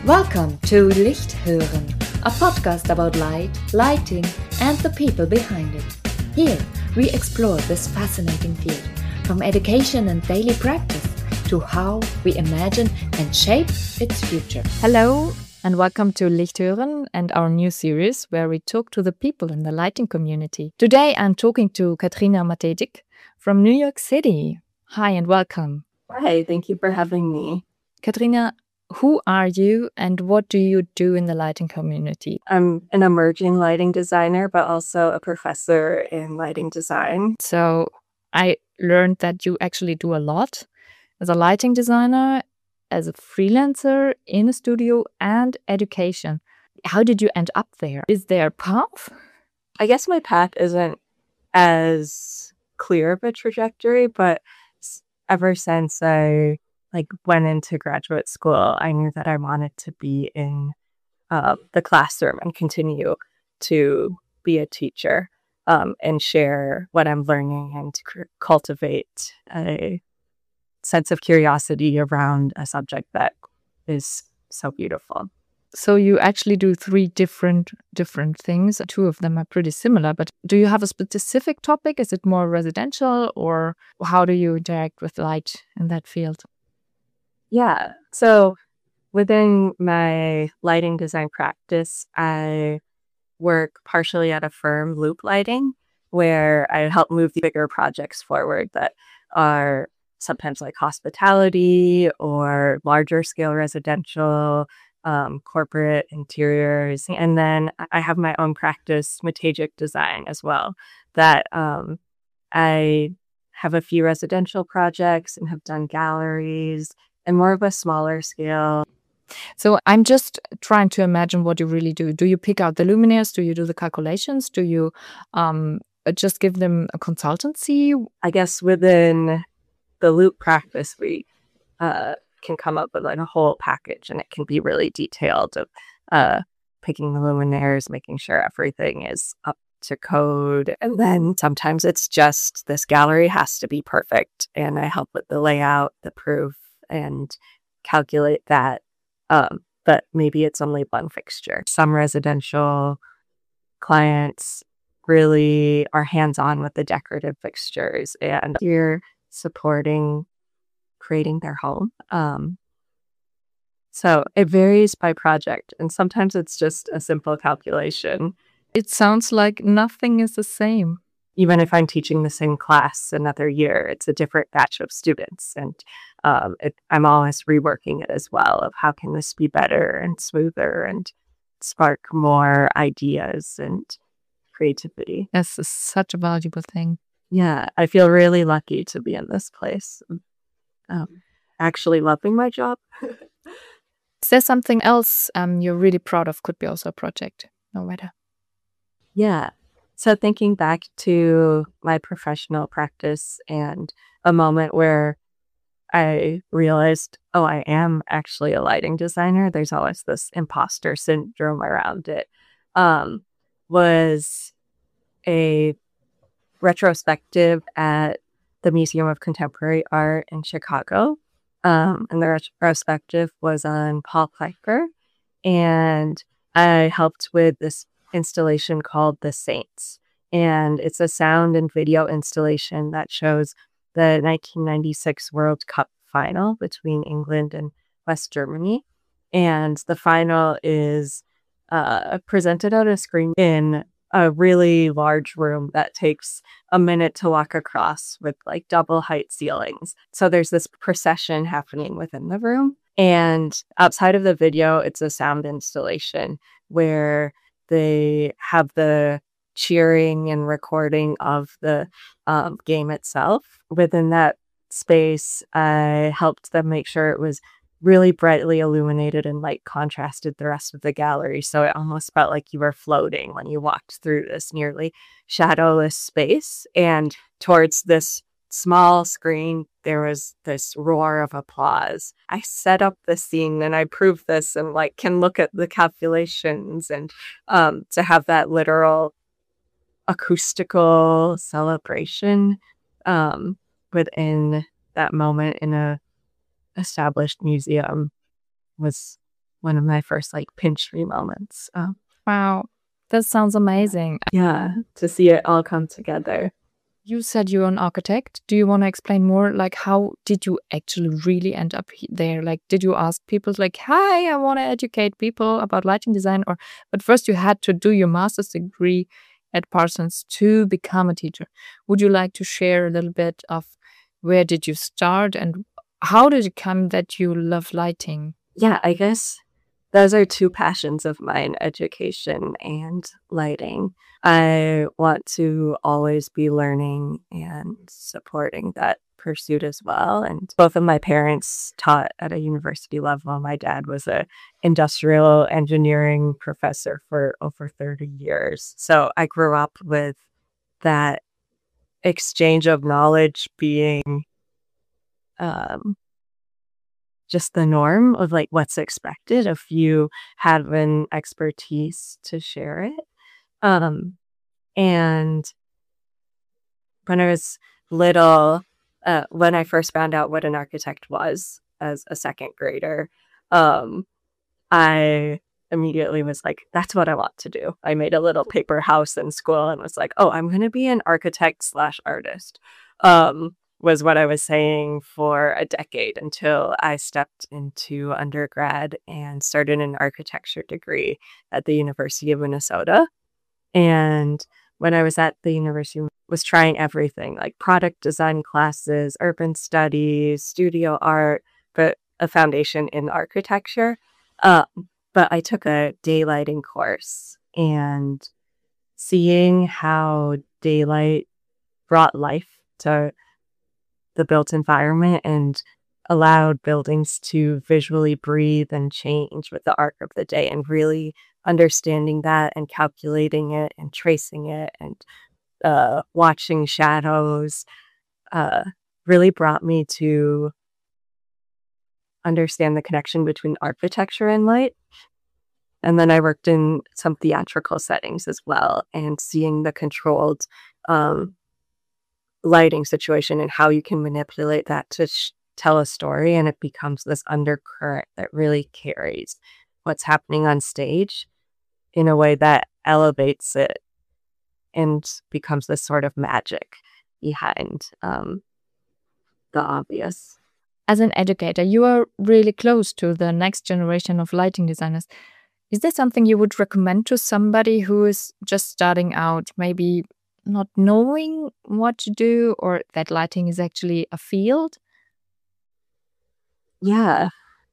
Welcome to Licht hören, a podcast about light, lighting, and the people behind it. Here, we explore this fascinating field, from education and daily practice to how we imagine and shape its future. Hello, and welcome to Licht hören and our new series where we talk to the people in the lighting community. Today, I'm talking to Katrina Matejcik from New York City. Hi, and welcome. Hi, thank you for having me. Katrina, who are you and what do you do in the lighting community? I'm an emerging lighting designer, but also a professor in lighting design. So I learned that you actually do a lot as a lighting designer, as a freelancer, in a studio, and education. How did you end up there? Is there a path? I guess my path isn't as clear of a trajectory, but ever since I went into graduate school, I knew that I wanted to be in the classroom and continue to be a teacher and share what I'm learning and to cultivate a sense of curiosity around a subject that is so beautiful. So you actually do three different things. Two of them are pretty similar, but do you have a specific topic? Is it more residential, or how do you interact with light in that field? Yeah. So within my lighting design practice, I work partially at a firm, Loop Lighting, where I help move the bigger projects forward that are sometimes like hospitality or larger scale residential, corporate interiors. And then I have my own practice, Matejcik Design, as well, that I have a few residential projects and have done galleries and more of a smaller scale. So I'm just trying to imagine what you really do. Do you pick out the luminaires? Do you do the calculations? Do you just give them a consultancy? I guess within the Loop practice, we can come up with a whole package, and it can be really detailed of picking the luminaires, making sure everything is up to code. And then sometimes it's just this gallery has to be perfect, and I help with the layout, the proof, and calculate that. But maybe it's only one fixture. Some residential clients really are hands-on with the decorative fixtures, and you're supporting creating their home. So it varies by project, and sometimes it's just a simple calculation. It sounds like nothing is the same. Even if I'm teaching the same class another year, it's a different batch of students. And I'm always reworking it as well of how can this be better and smoother and spark more ideas and creativity. That's such a valuable thing. Yeah, I feel really lucky to be in this place. Actually loving my job. Is there something else you're really proud of? Could be also a project, no matter. Yeah. So thinking back to my professional practice and a moment where I realized, oh, I am actually a lighting designer. There's always this imposter syndrome around it. Was a retrospective at the Museum of Contemporary Art in Chicago. And the retrospective was on Paul Kliker. And I helped with this installation called The Saints. And it's a sound and video installation that shows the 1996 World Cup final between England and West Germany. And the final is presented on a screen in a really large room that takes a minute to walk across with double height ceilings. So there's this procession happening within the room. And outside of the video, it's a sound installation where they have the cheering and recording of the game itself. Within that space, I helped them make sure it was really brightly illuminated and light contrasted the rest of the gallery. So it almost felt like you were floating when you walked through this nearly shadowless space. And towards this small screen, there was this roar of applause. I set up the scene and I proved this and can look at the calculations and to have that literal acoustical celebration within that moment in a established museum was one of my first like pinch me moments. Wow, that sounds amazing. Yeah, to see it all come together. You said you're an architect. Do you want to explain more? Like, how did you actually really end up there? Like, did you ask people like, "Hi, I want to educate people about lighting design," or but first you had to do your master's degree at Parsons to become a teacher? Would you like to share a little bit of where did you start and how did it come that you love lighting? Yeah, I guess those are two passions of mine, education and lighting. I want to always be learning and supporting that pursuit as well. And both of my parents taught at a university level. My dad was a industrial engineering professor for over 30 years. So I grew up with that exchange of knowledge being just the norm of like what's expected if you have an expertise to share it. And when I was little, when I first found out what an architect was as a second grader, I immediately was like, that's what I want to do. I made a little paper house in school and was like, oh, I'm going to be an architect/artist. Was what I was saying for a decade until I stepped into undergrad and started an architecture degree at the University of Minnesota. And when I was at the university, I was trying everything like product design classes, urban studies, studio art, but a foundation in architecture. But I took a daylighting course and seeing how daylight brought life to the built environment and allowed buildings to visually breathe and change with the arc of the day, and really understanding that and calculating it and tracing it and watching shadows really brought me to understand the connection between architecture and light. And then I worked in some theatrical settings as well, and seeing the controlled lighting situation and how you can manipulate that to tell a story, and it becomes this undercurrent that really carries what's happening on stage in a way that elevates it and becomes this sort of magic behind the obvious. As an educator, you are really close to the next generation of lighting designers. Is there something you would recommend to somebody who is just starting out, maybe not knowing what to do, or that lighting is actually a field? Yeah.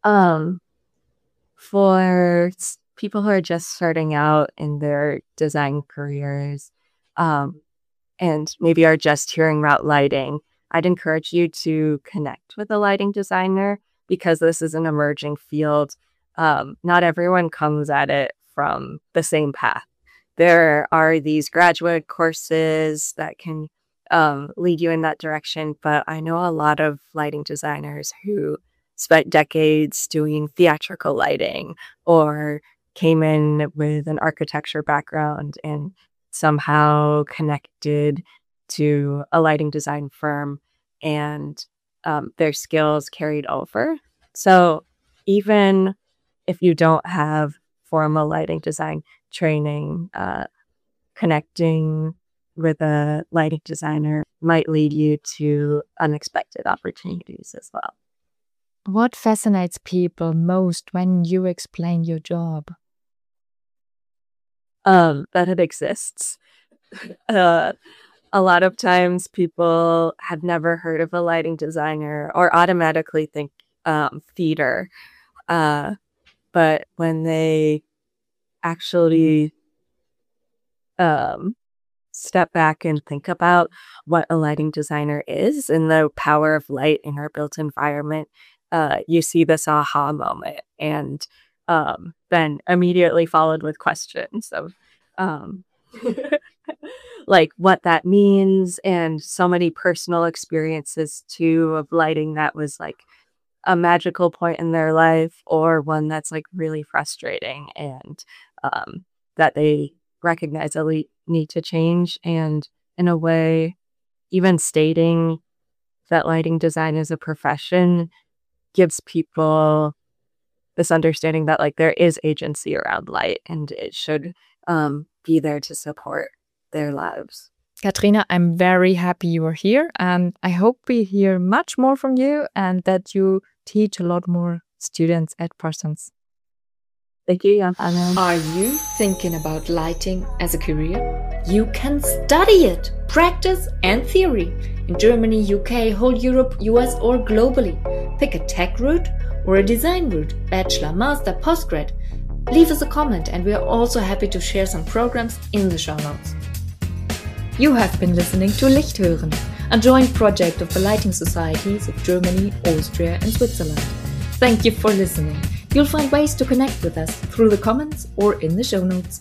For people who are just starting out in their design careers, and maybe are just hearing about lighting, I'd encourage you to connect with a lighting designer because this is an emerging field. Not everyone comes at it from the same path. There are these graduate courses that can lead you in that direction, but I know a lot of lighting designers who spent decades doing theatrical lighting or came in with an architecture background and somehow connected to a lighting design firm, and their skills carried over. So even if you don't have formal lighting design training, connecting with a lighting designer might lead you to unexpected opportunities as well. What fascinates people most when you explain your job? That it exists. A lot of times people have never heard of a lighting designer or automatically think theater. But when they actually step back and think about what a lighting designer is and the power of light in our built environment, you see this aha moment, and then immediately followed with questions of like what that means, and so many personal experiences too of lighting that was like a magical point in their life or one that's like really frustrating, and that they recognize that need to change. And in a way, even stating that lighting design is a profession gives people this understanding that like there is agency around light and it should be there to support their lives. Katrina, I'm very happy you are here, and I hope we hear much more from you and that you teach a lot more students at Parsons. Thank you, Johanna. Are you thinking about lighting as a career? You can study it, practice and theory in Germany, UK, whole Europe, US or globally. Pick a tech route or a design route, bachelor, master, postgrad. Leave us a comment and we are also happy to share some programs in the show notes. You have been listening to Lichthören, a joint project of the lighting societies of Germany, Austria and Switzerland. Thank you for listening. You'll find ways to connect with us through the comments or in the show notes.